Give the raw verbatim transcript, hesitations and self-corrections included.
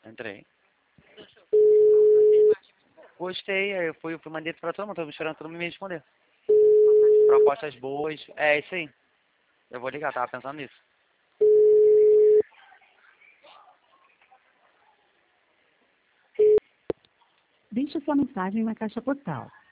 Entrei. Gostei, aí eu fui, fui mandei pra todo mundo, tô esperando todo mundo me responder. Propostas boas, é isso aí. Eu vou ligar, tava pensando nisso. Deixe sua mensagem na caixa postal.